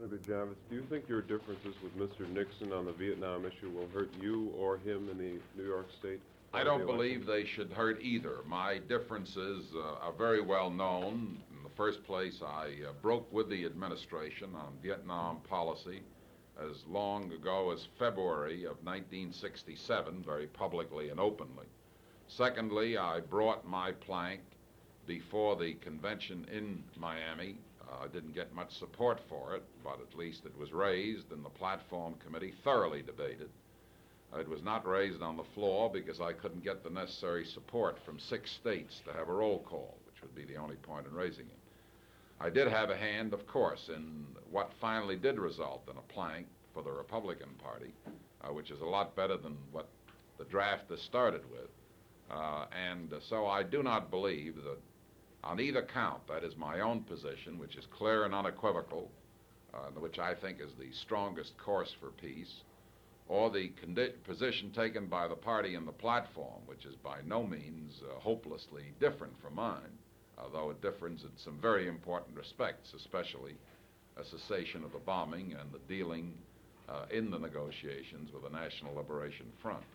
Senator Javits, do you think your differences with Mr. Nixon on the Vietnam issue will hurt you or him in the New York State? I don't believe they should hurt either. My differences are very well known. In the first place, I broke with the administration on Vietnam policy as long ago as February of 1967, very publicly and openly. Secondly, I brought my plank before the convention in Miami. I didn't get much support for it, but at least it was raised, and the platform committee thoroughly debated. It was not raised on the floor because I couldn't get the necessary support from 6 states to have a roll call, which would be the only point in raising it. I did have a hand, of course, in what finally did result in a plank for the Republican Party, which is a lot better than what the draft has started with. So I do not believe that on either count, that is my own position, which is clear and unequivocal, which I think is the strongest course for peace, or the position taken by the party in the platform, which is by no means hopelessly different from mine, though it differs in some very important respects, especially a cessation of the bombing and the dealing in the negotiations with the National Liberation Front.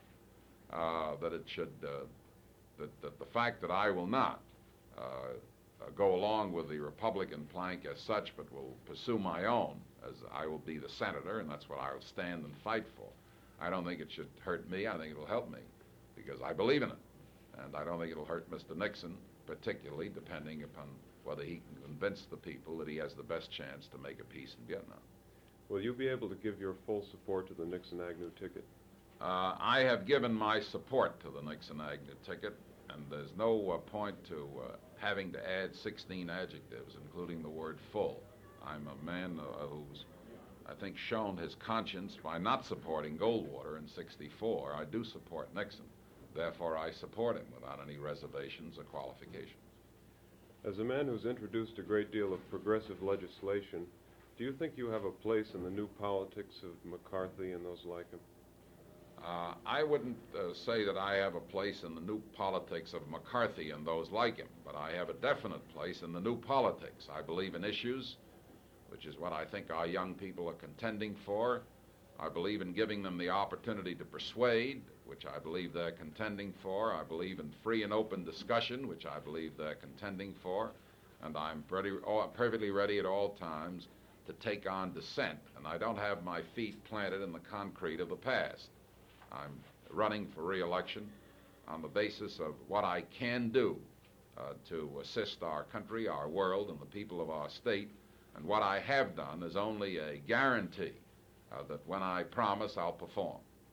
That the fact that I will not go along with the Republican plank as such, but will pursue my own, as I will be the senator, and that's what I will stand and fight for. I don't think it should hurt me. I think it'll help me, because I believe in it. And I don't think it'll hurt Mr. Nixon, particularly depending upon whether he can convince the people that he has the best chance to make a peace in Vietnam. Will you be able to give your full support to the Nixon-Agnew ticket? I have given my support to the Nixon-Agnew ticket, and there's no point to having to add 16 adjectives, including the word full. I'm a man who's, I think, shown his conscience by not supporting Goldwater in '64. I do support Nixon. Therefore, I support him without any reservations or qualifications. As a man who's introduced a great deal of progressive legislation, do you think you have a place in the new politics of McCarthy and those like him? I wouldn't say that I have a place in the new politics of McCarthy and those like him, but I have a definite place in the new politics. I believe in issues, which is what I think our young people are contending for. I believe in giving them the opportunity to persuade, which I believe they're contending for. I believe in free and open discussion, which I believe they're contending for. And I'm perfectly ready at all times to take on dissent. And I don't have my feet planted in the concrete of the past. I'm running for re-election on the basis of what I can do to assist our country, our world, and the people of our state. And what I have done is only a guarantee that when I promise, I'll perform.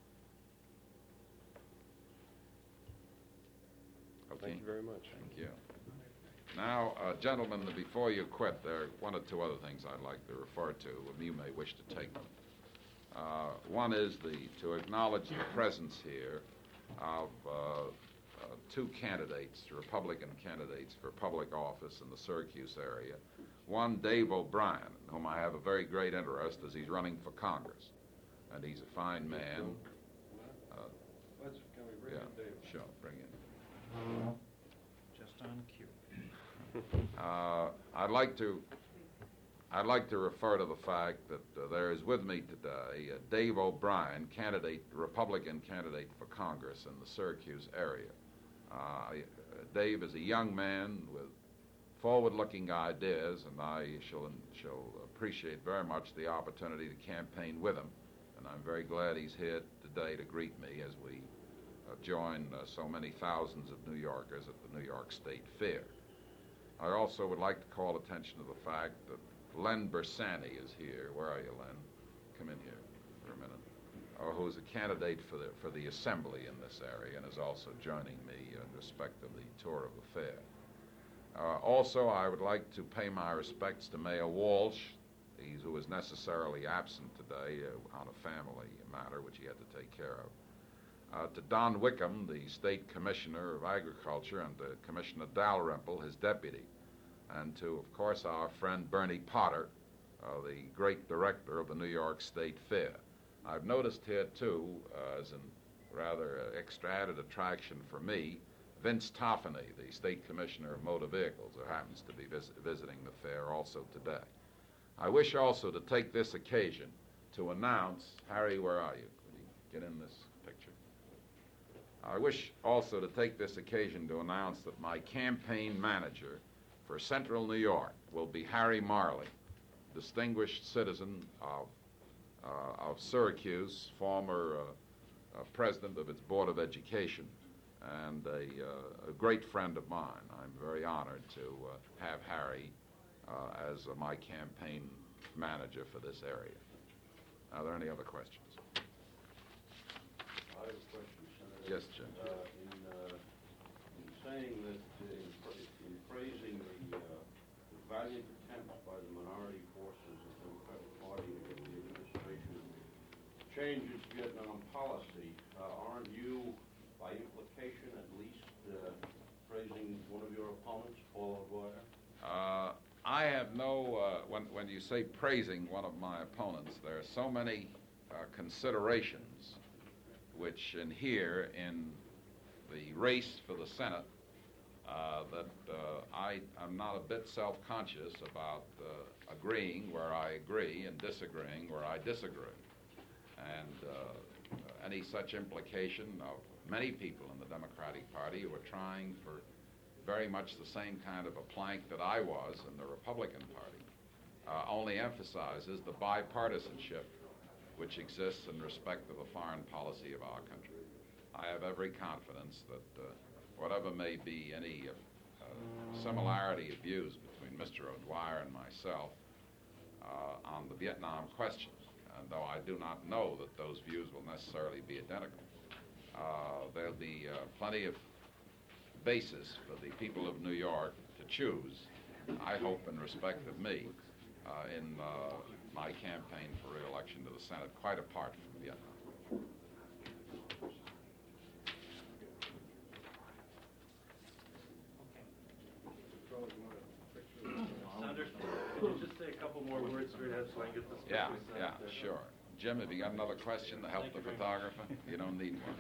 Okay. Thank you very much. Thank you. Now, gentlemen, before you quit, there are one or two other things I'd like to refer to, and you may wish to take them. One is to acknowledge the presence here of 2 candidates, Republican candidates for public office in the Syracuse area. One, Dave O'Brien, in whom I have a very great interest as he's running for Congress. And he's a fine man. Can we bring in Dave? Sure, bring in. Just on cue. I'd like to refer to the fact that there is with me today Dave O'Brien, Republican candidate for Congress in the Syracuse area. Dave is a young man with forward-looking ideas, and I shall appreciate very much the opportunity to campaign with him. And I'm very glad he's here today to greet me as we join so many thousands of New Yorkers at the New York State Fair. I also would like to call attention to the fact that Len Bersani is here. Where are you, Len? Come in here for a minute. Who's a candidate for the Assembly in this area and is also joining me in respect of the tour of the fair. Also, I would like to pay my respects to Mayor Walsh, who is necessarily absent today on a family matter which he had to take care of. To Don Wickham, the State Commissioner of Agriculture, and to Commissioner Dalrymple, his deputy. And to, of course, our friend Bernie Potter, the great director of the New York State Fair. I've noticed here, too, as a rather extra added attraction for me, Vince Toffany, the State Commissioner of Motor Vehicles, who happens to be visiting the fair also today. I wish also to take this occasion to announce, Harry, where are you? Could you get in this picture? I wish also to take this occasion to announce that my campaign manager for Central New York will be Harry Marley, distinguished citizen of Syracuse, former president of its Board of Education, and a great friend of mine. I'm very honored to have Harry as my campaign manager for this area. Are there any other questions? I have a question, Senator. Yes, Jim. In saying that, in praising the valiant attempts by the minority forces of the Democratic Party and the administration to change its Vietnam policy, aren't you, by implication at least, praising one of your opponents, Paul O'Dwyer? I have no, when you say praising one of my opponents, there are so many considerations which inhere in the race for the Senate that I'm not a bit self-conscious about agreeing where I agree and disagreeing where I disagree. And any such implication of many people in the Democratic Party who are trying for very much the same kind of a plank that I was in the Republican Party only emphasizes the bipartisanship which exists in respect of the foreign policy of our country. I have every confidence that whatever may be any similarity of views between Mr. O'Dwyer and myself on the Vietnam question, and though I do not know that those views will necessarily be identical, there'll be plenty of basis for the people of New York to choose, I hope in respect of me, in my campaign for re-election to the Senate, quite apart from Vietnam. Senator, could you just say a couple more words straight ahead so I can get this? Yeah, sure. Jim, have you got another question to help the photographer? You don't need one.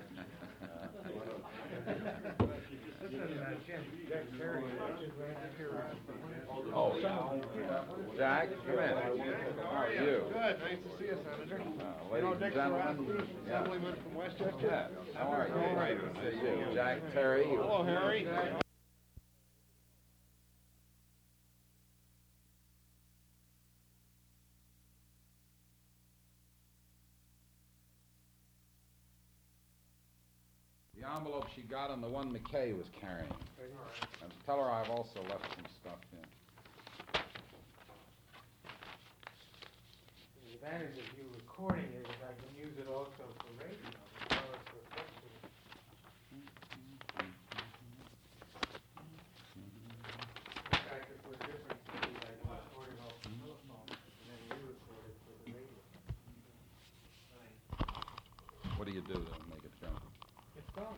Oh, Jack, come in. How are you? Good, nice to see you, Senator. Ladies and gentlemen. Assemblyman from Westchester. Yeah. How are you? Great to see you. Jack Terry. Hello, Harry. The envelope she got and the one McKay was carrying. And tell her I've also left some stuff in. The advantage of you recording it is I can use it also for radio, as well as for pictures. In fact, if we're different cities, I can record it off the telephone, and then you record it for the radio. What do you do to make it go? It's gone.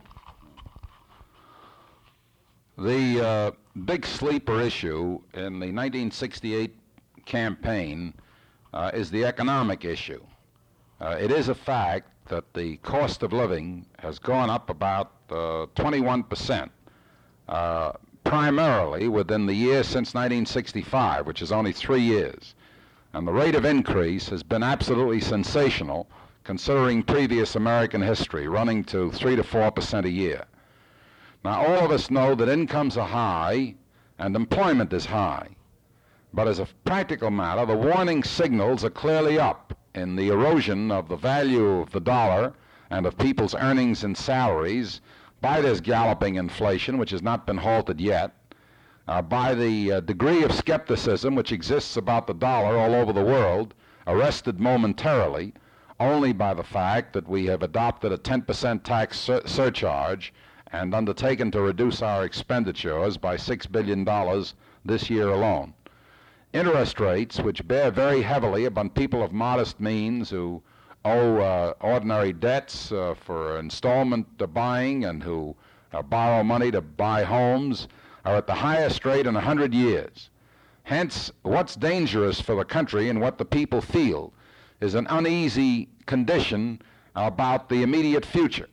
The big sleeper issue in the 1968 campaign is the economic issue. It is a fact that the cost of living has gone up about 21%, primarily within the year since 1965, which is only 3 years. And the rate of increase has been absolutely sensational, considering previous American history, running to 3 to 4% a year. Now, all of us know that incomes are high and employment is high. But as a practical matter, the warning signals are clearly up in the erosion of the value of the dollar and of people's earnings and salaries by this galloping inflation, which has not been halted yet, by the degree of skepticism which exists about the dollar all over the world, arrested momentarily only by the fact that we have adopted a 10% tax surcharge and undertaken to reduce our expenditures by $6 billion this year alone. Interest rates, which bear very heavily upon people of modest means who owe ordinary debts for installment buying and who borrow money to buy homes, are at the highest rate in 100 years. Hence, what's dangerous for the country and what the people feel is an uneasy condition about the immediate future.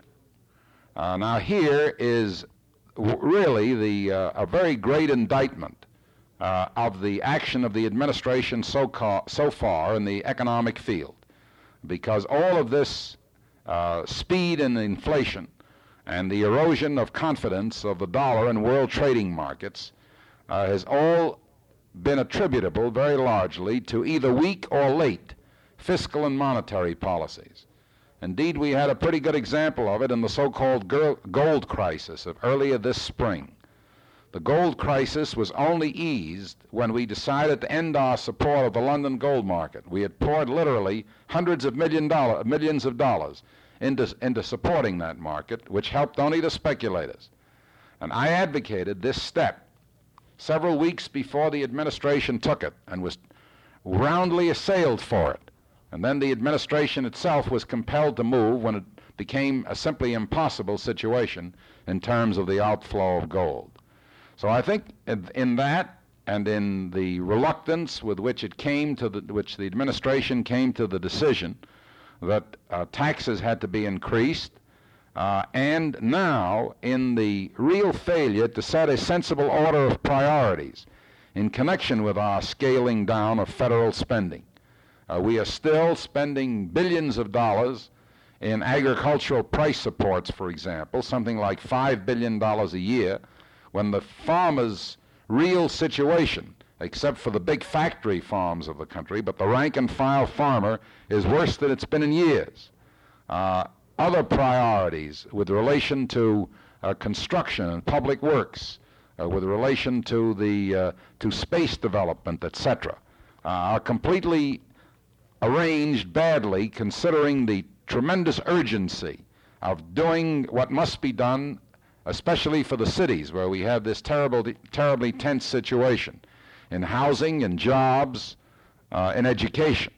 Now here is really a very great indictment of the action of the administration so far in the economic field, because all of this speed in inflation and the erosion of confidence of the dollar in world trading markets has all been attributable very largely to either weak or late fiscal and monetary policies. Indeed, we had a pretty good example of it in the so-called gold crisis of earlier this spring. The gold crisis was only eased when we decided to end our support of the London gold market. We had poured literally hundreds of millions of dollars into supporting that market, which helped only the speculators. And I advocated this step several weeks before the administration took it and was roundly assailed for it. And then the administration itself was compelled to move when it became a simply impossible situation in terms of the outflow of gold. So I think in that and in the reluctance with which which the administration came to the decision that taxes had to be increased, and now in the real failure to set a sensible order of priorities in connection with our scaling down of federal spending. We are still spending billions of dollars in agricultural price supports, for example, something like $5 billion a year, when the farmer's real situation, except for the big factory farms of the country, but the rank and file farmer is worse than it's been in years. Other priorities with relation to construction and public works, with relation to space development, etc., are completely arranged badly, considering the tremendous urgency of doing what must be done, especially for the cities where we have this terribly tense situation in housing, in jobs, in education.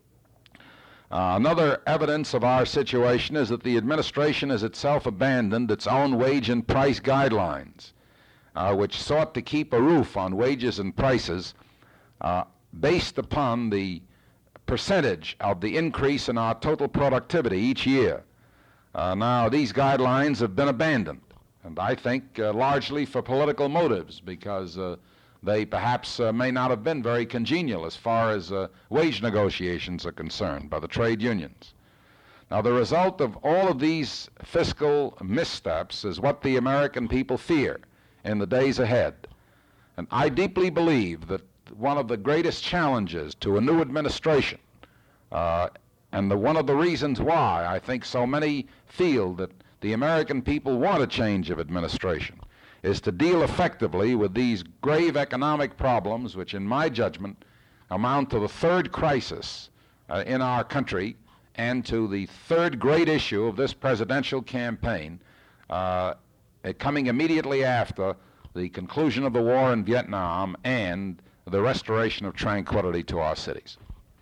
Another evidence of our situation is that the administration has itself abandoned its own wage and price guidelines, which sought to keep a roof on wages and prices based upon the percentage of the increase in our total productivity each year. Now, these guidelines have been abandoned, and I think largely for political motives, because they perhaps may not have been very congenial as far as wage negotiations are concerned by the trade unions. Now, the result of all of these fiscal missteps is what the American people fear in the days ahead. And I deeply believe that one of the greatest challenges to a new administration, and one of the reasons why I think so many feel that the American people want a change of administration, is to deal effectively with these grave economic problems, which in my judgment amount to the third crisis in our country and to the third great issue of this presidential campaign, coming immediately after the conclusion of the war in Vietnam and the restoration of tranquility to our cities.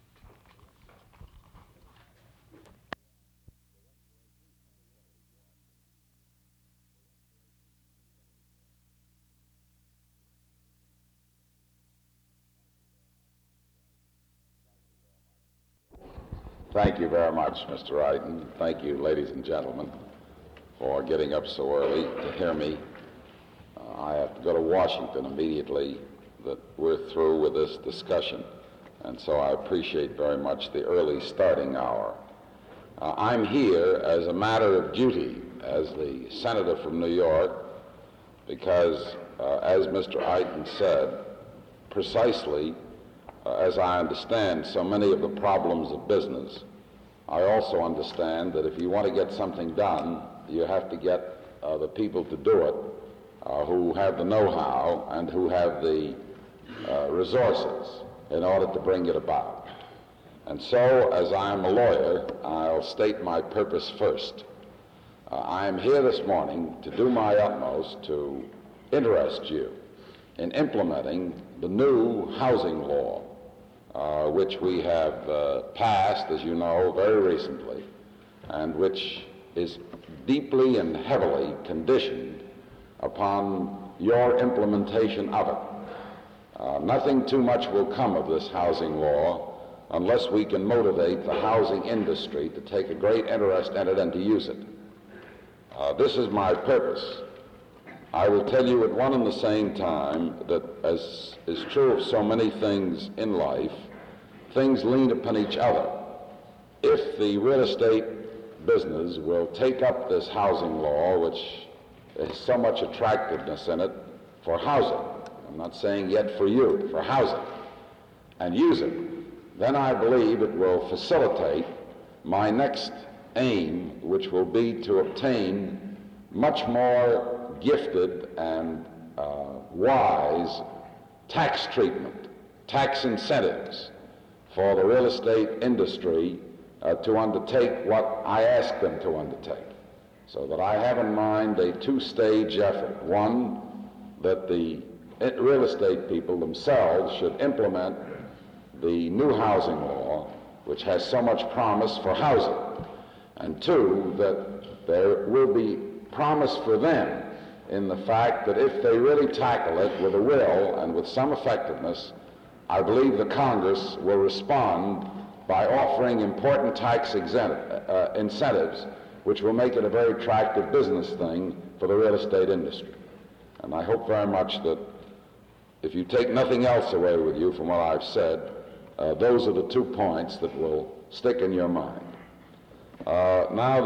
Thank you very much, Mr. Wright, and thank you, ladies and gentlemen, for getting up so early to hear me. I have to go to Washington immediately that we're through with this discussion, and so I appreciate very much the early starting hour. I'm here as a matter of duty as the senator from New York because, as Mr. Eyton said, precisely as I understand so many of the problems of business, I also understand that if you want to get something done, you have to get the people to do it who have the know-how and who have the resources in order to bring it about. And so, as I'm a lawyer, I'll state my purpose first. I am here this morning to do my utmost to interest you in implementing the new housing law, which we have passed, as you know, very recently, and which is deeply and heavily conditioned upon your implementation of it. Nothing too much will come of this housing law unless we can motivate the housing industry to take a great interest in it and to use it. This is my purpose. I will tell you at one and the same time that, as is true of so many things in life, things lean upon each other. If the real estate business will take up this housing law, which has so much attractiveness in it for housing, I'm not saying yet for you, for housing, and use it, then I believe it will facilitate my next aim, which will be to obtain much more gifted and wise tax treatment, tax incentives for the real estate industry to undertake what I ask them to undertake. So that I have in mind a two-stage effort. One, that the real estate people themselves should implement the new housing law, which has so much promise for housing. And two, that there will be promise for them in the fact that if they really tackle it with a will and with some effectiveness, I believe the Congress will respond by offering important tax incentives, which will make it a very attractive business thing for the real estate industry. And I hope very much that if you take nothing else away with you from what I've said, those are the 2 points that will stick in your mind. Now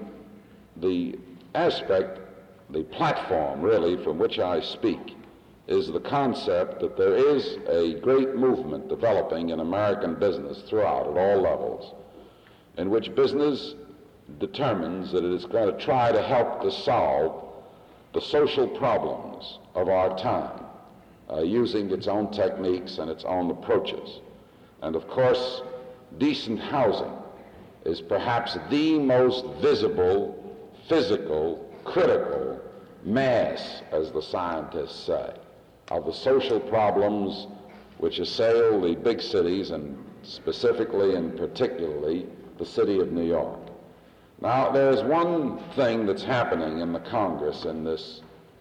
the aspect, the platform really from which I speak is the concept that there is a great movement developing in American business throughout at all levels, in which business determines that it is going to try to help to solve the social problems of our time, using its own techniques and its own approaches. And of course, decent housing is perhaps the most visible, physical, critical mass, as the scientists say, of the social problems which assail the big cities, and specifically and particularly the city of New York. Now, there's one thing that's happening in the Congress in this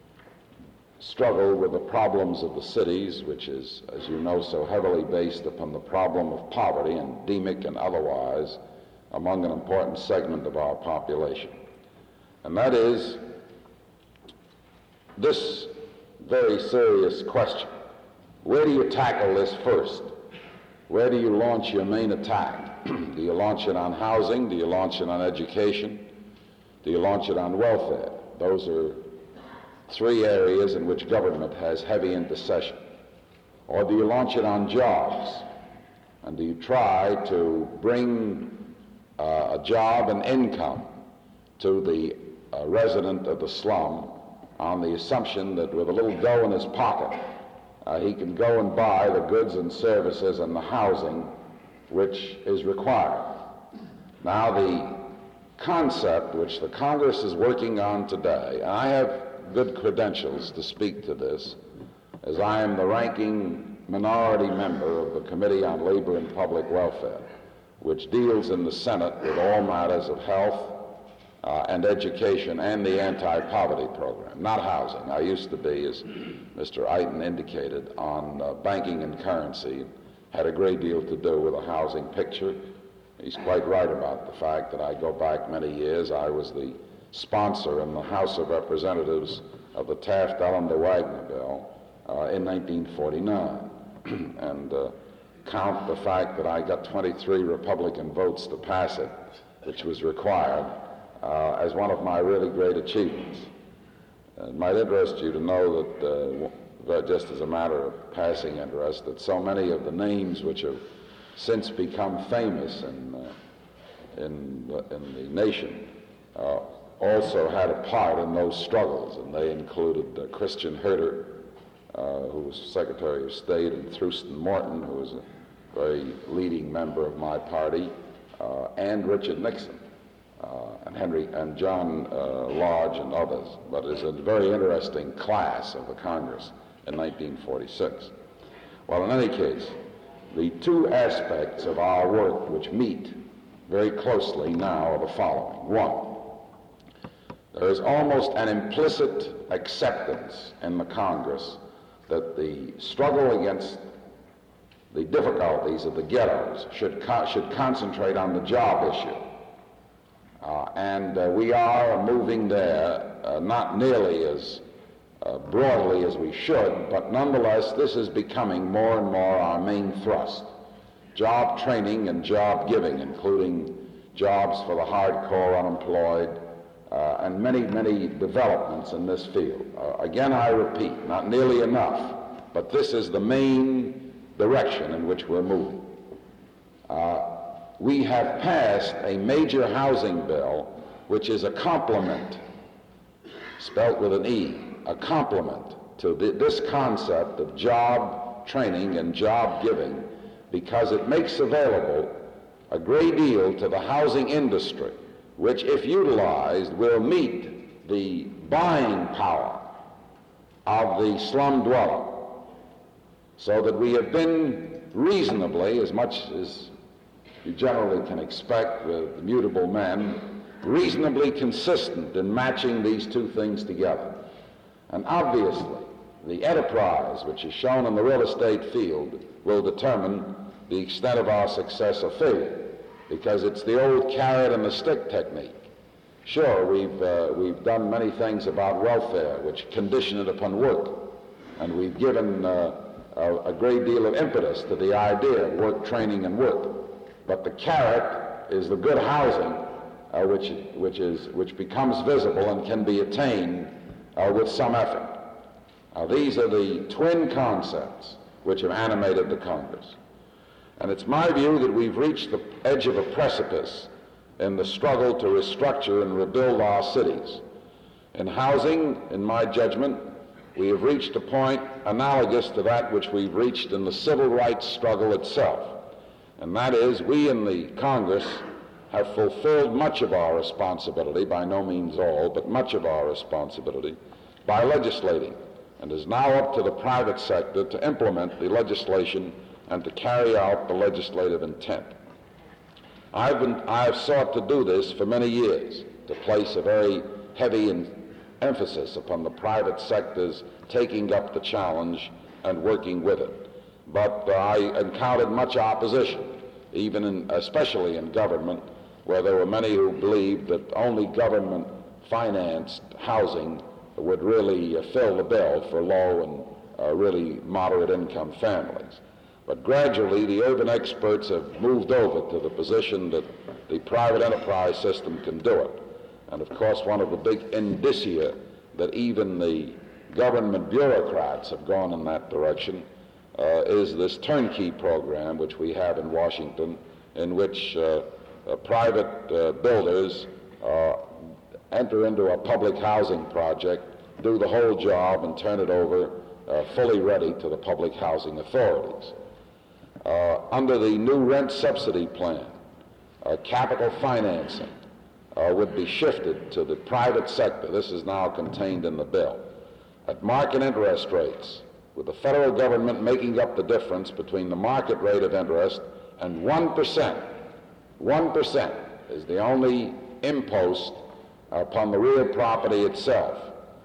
struggle with the problems of the cities, which is, as you know, so heavily based upon the problem of poverty, endemic and otherwise, among an important segment of our population. And that is this very serious question. Where do you tackle this first? Where do you launch your main attack? Do you launch it on housing? Do you launch it on education? Do you launch it on welfare? Those are 3 areas in which government has heavy intercession. Or do you launch it on jobs? And do you try to bring a job and income to the resident of the slum on the assumption that with a little dough in his pocket, he can go and buy the goods and services and the housing which is required. Now, the concept which the Congress is working on today, and I have good credentials to speak to this, as I am the ranking minority member of the Committee on Labor and Public Welfare, which deals in the Senate with all matters of health and education and the anti-poverty program, not housing. I used to be, as Mr. Eiten indicated, on banking and currency, had a great deal to do with the housing picture. He's quite right about the fact that I go back many years. I was the sponsor in the House of Representatives of the Taft-Ellender Wagner bill in 1949, and count the fact that I got 23 Republican votes to pass it, which was required, as one of my really great achievements. It might interest you to know that, just as a matter of passing interest, that so many of the names which have since become famous in the nation also had a part in those struggles, and they included Christian Herter, who was Secretary of State, and Thurston Morton, who was a very leading member of my party, and Richard Nixon, and John Lodge and others. But it's a very interesting class of the Congress in 1946. Well, in any case, the 2 aspects of our work which meet very closely now are the following. 1, there is almost an implicit acceptance in the Congress that the struggle against the difficulties of the ghettos should concentrate on the job issue. And we are moving there, not nearly as broadly as we should, but nonetheless, this is becoming more and more our main thrust. Job training and job giving, including jobs for the hardcore unemployed, and many, many developments in this field. Again, I repeat, not nearly enough, but this is the main direction in which we're moving. We have passed a major housing bill, which is a complement, spelt with an E, a complement to this concept of job training and job giving, because it makes available a great deal to the housing industry, which, if utilized, will meet the buying power of the slum dweller, so that we have been reasonably, as much as you generally can expect with mutable men, reasonably consistent in matching these two things together. And obviously, the enterprise, which is shown in the real estate field, will determine the extent of our success or failure, because it's the old carrot and the stick technique. Sure, we've done many things about welfare, which condition it upon work, and we've given a great deal of impetus to the idea of work training and work. But the carrot is the good housing, which becomes visible and can be attained with some effort. These are the twin concepts which have animated the Congress. And it's my view that we've reached the edge of a precipice in the struggle to restructure and rebuild our cities. In housing, in my judgment, we have reached a point analogous to that which we've reached in the civil rights struggle itself. And that is, we in the Congress have fulfilled much of our responsibility, by no means all, but much of our responsibility, by legislating. And it is now up to the private sector to implement the legislation and to carry out the legislative intent. I have sought to do this for many years, to place a very heavy emphasis upon the private sector's taking up the challenge and working with it. But I encountered much opposition, especially in government, where there were many who believed that only government-financed housing would really fill the bill for low and really moderate-income families. But gradually, the urban experts have moved over to the position that the private enterprise system can do it. And of course, one of the big indicia that even the government bureaucrats have gone in that direction is this turnkey program which we have in Washington, in which private builders enter into a public housing project, do the whole job, and turn it over fully ready to the public housing authorities. Under the new rent subsidy plan, capital financing would be shifted to the private sector. This is now contained in the bill. At market interest rates, with the federal government making up the difference between the market rate of interest and 1%. 1% is the only impost upon the real property itself.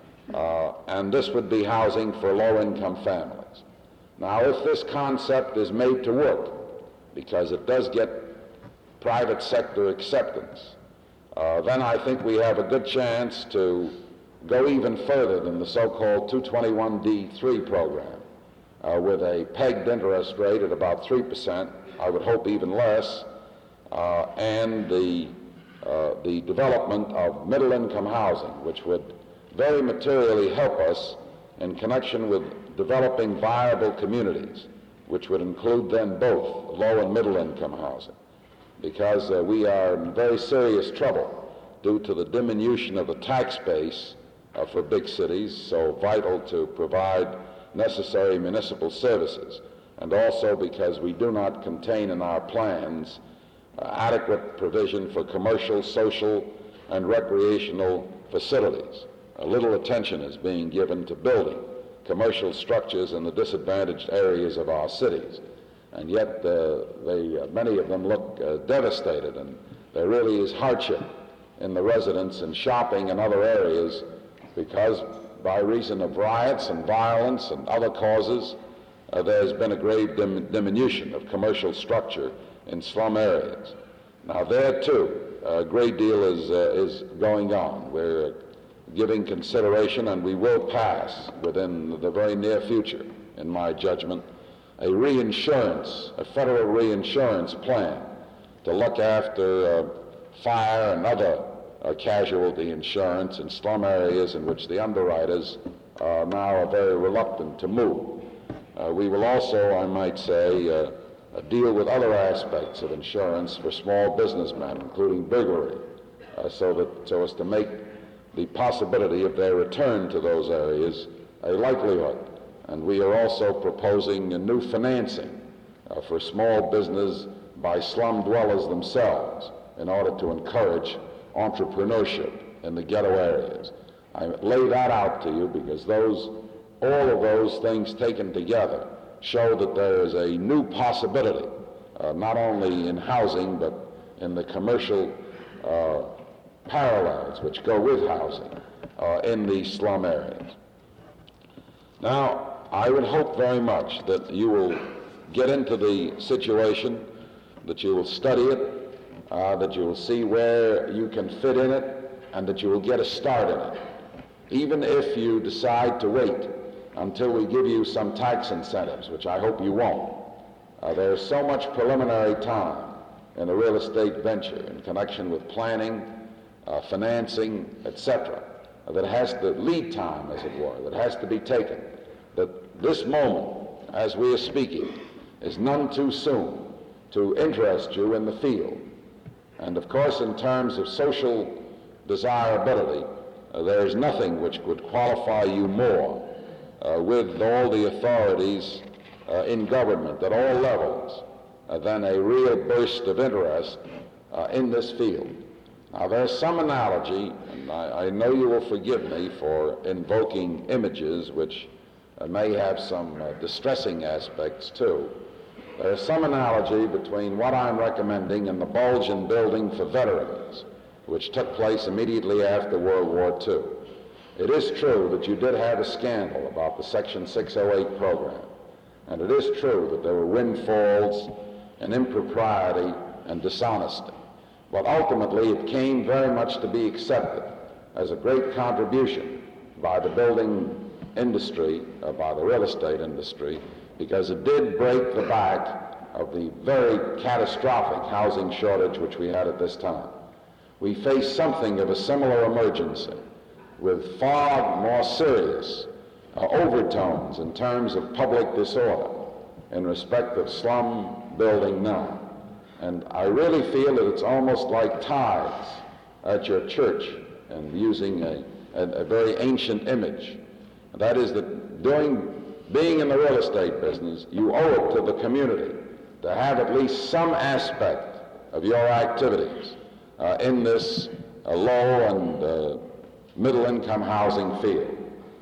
And this would be housing for low-income families. Now, if this concept is made to work, because it does get private sector acceptance, then I think we have a good chance to go even further than the so-called 221D3 program, with a pegged interest rate at about 3%, I would hope even less, and the development of middle-income housing, which would very materially help us in connection with developing viable communities, which would include then both low and middle-income housing, because we are in very serious trouble due to the diminution of the tax base for big cities, so vital to provide necessary municipal services, and also because we do not contain in our plans adequate provision for commercial, social, and recreational facilities. Little attention is being given to building commercial structures in the disadvantaged areas of our cities, and yet many of them look devastated, and there really is hardship in the residents and shopping and other areas, because by reason of riots and violence and other causes, there's been a grave diminution of commercial structure in slum areas. Now there too, a great deal is going on. giving consideration, and we will pass within the very near future, in my judgment, a federal reinsurance plan to look after fire and other casualty insurance in slum areas in which the underwriters now are very reluctant to move. We will also, I might say, deal with other aspects of insurance for small businessmen, including burglary, so as to make the possibility of their return to those areas a likelihood. And we are also proposing a new financing for small business by slum dwellers themselves in order to encourage entrepreneurship in the ghetto areas. I lay that out to you because all of those things taken together show that there is a new possibility, not only in housing but in the commercial parallels which go with housing in these slum areas. Now, I would hope very much that you will get into the situation, that you will study it, that you will see where you can fit in it, and that you will get a start in it. Even if you decide to wait until we give you some tax incentives, which I hope you won't. There's so much preliminary time in a real estate venture in connection with planning, financing, etc., that has the lead time, as it were, that has to be taken, that this moment, as we are speaking, is none too soon to interest you in the field. And of course, in terms of social desirability, there is nothing which would qualify you more with all the authorities in government at all levels than a real burst of interest in this field. Now, there's some analogy, and I know you will forgive me for invoking images which may have some distressing aspects too. There's some analogy between what I'm recommending and the Bulgin Building for Veterans, which took place immediately after World War II. It is true that you did have a scandal about the Section 608 program, and it is true that there were windfalls and impropriety and dishonesty. But ultimately, it came very much to be accepted as a great contribution by the building industry, by the real estate industry, because it did break the back of the very catastrophic housing shortage which we had at this time. We face something of a similar emergency with far more serious overtones in terms of public disorder in respect of slum building now. And I really feel that it's almost like tithes at your church, and using a very ancient image. That is that being in the real estate business, you owe it to the community to have at least some aspect of your activities in this low and middle-income housing field.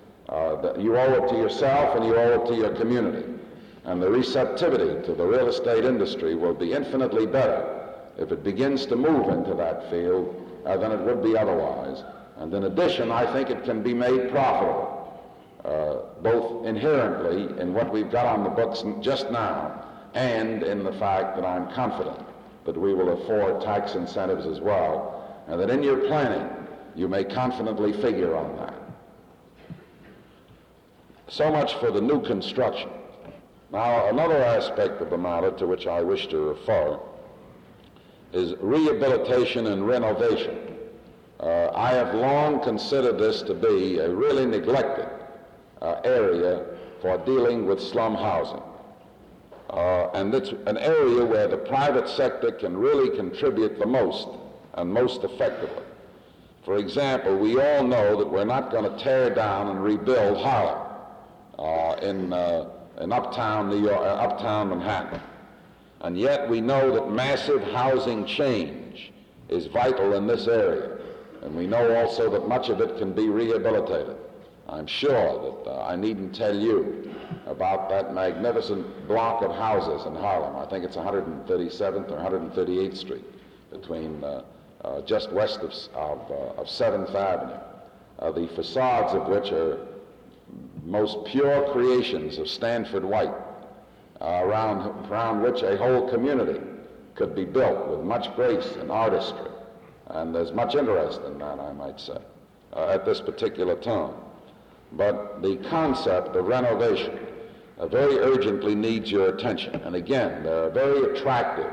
That you owe it to yourself and you owe it to your community. And the receptivity to the real estate industry will be infinitely better if it begins to move into that field than it would be otherwise. And in addition, I think it can be made profitable, both inherently in what we've got on the books just now and in the fact that I'm confident that we will afford tax incentives as well, and that in your planning you may confidently figure on that. So much for the new construction. Now, another aspect of the matter to which I wish to refer is rehabilitation and renovation. I have long considered this to be a really neglected area for dealing with slum housing. And it's an area where the private sector can really contribute the most and most effectively. For example, we all know that we're not going to tear down and rebuild Harlem in uptown New York, uptown Manhattan. And yet we know that massive housing change is vital in this area. And we know also that much of it can be rehabilitated. I'm sure that I needn't tell you about that magnificent block of houses in Harlem. I think it's 137th or 138th Street, between just west of 7th Avenue, the facades of which are most pure creations of Stanford White, around which a whole community could be built with much grace and artistry. And there's much interest in that, I might say. at this particular time. But the concept of renovation very urgently needs your attention. And again, there are very attractive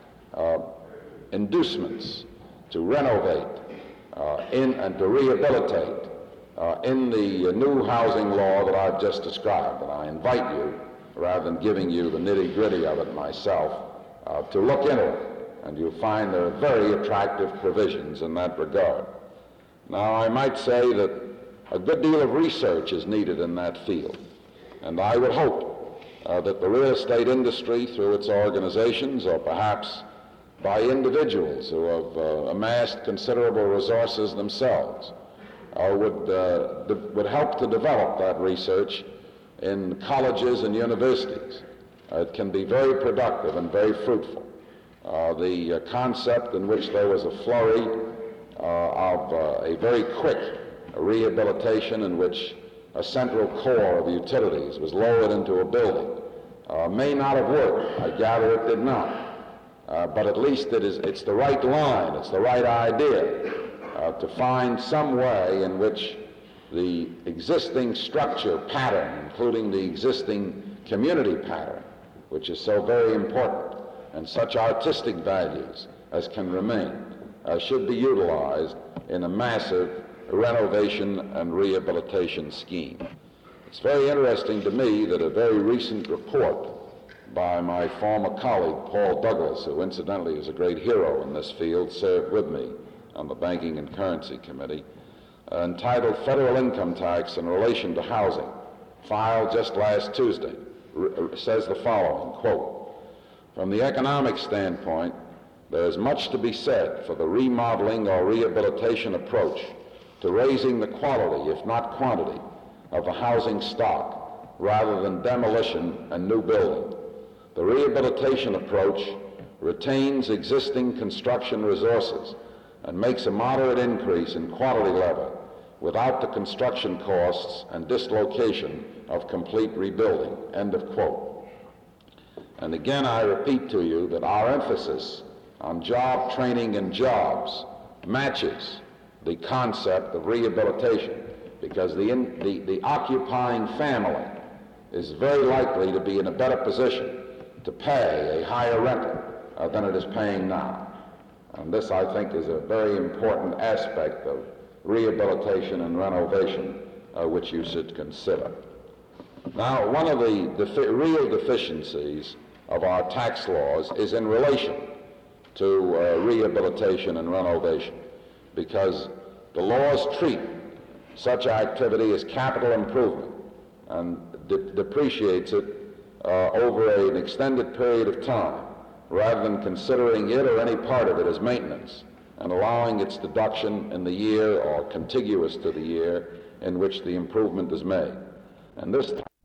inducements to renovate and to rehabilitate in the new housing law that I've just described. And I invite you, rather than giving you the nitty-gritty of it myself, to look into it. And you'll find there are very attractive provisions in that regard. Now, I might say that a good deal of research is needed in that field. And I would hope that the real estate industry, through its organizations, or perhaps by individuals who have amassed considerable resources themselves, would help to develop that research in colleges and universities. It can be very productive and very fruitful. The concept in which there was a flurry of a very quick rehabilitation in which a central core of utilities was lowered into a building may not have worked. I gather it did not. But at least it's the right line, it's the right idea to find some way in which the existing structure pattern, including the existing community pattern, which is so very important, and such artistic values as can remain, should be utilized in a massive renovation and rehabilitation scheme. It's very interesting to me that a very recent report by my former colleague, Paul Douglas, who incidentally is a great hero in this field, served with me on the Banking and Currency Committee, entitled Federal Income Tax in Relation to Housing, filed just last Tuesday, says the following, quote, "From the economic standpoint, there is much to be said for the remodeling or rehabilitation approach to raising the quality, if not quantity, of the housing stock rather than demolition and new building. The rehabilitation approach retains existing construction resources and makes a moderate increase in quality level without the construction costs and dislocation of complete rebuilding," end of quote. And again, I repeat to you that our emphasis on job training and jobs matches the concept of rehabilitation, because the occupying family is very likely to be in a better position to pay a higher rental than it is paying now. And this, I think, is a very important aspect of rehabilitation and renovation which you should consider. Now, one of the real deficiencies of our tax laws is in relation to rehabilitation and renovation, because the laws treat such activity as capital improvement and depreciates it over an extended period of time, rather than considering it or any part of it as maintenance and allowing its deduction in the year or contiguous to the year in which the improvement is made. And this